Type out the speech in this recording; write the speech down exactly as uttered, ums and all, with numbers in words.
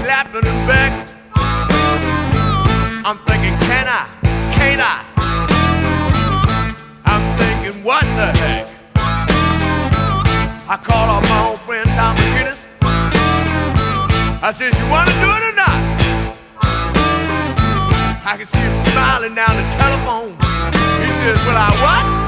Clapton and Beck. I'm thinking, can I? Can't I? I'm thinking, what the heck? I call up my old friend Tom McGinnis. I says, you wanna do it or not? I can see him smiling down the telephone. He says, well, I what?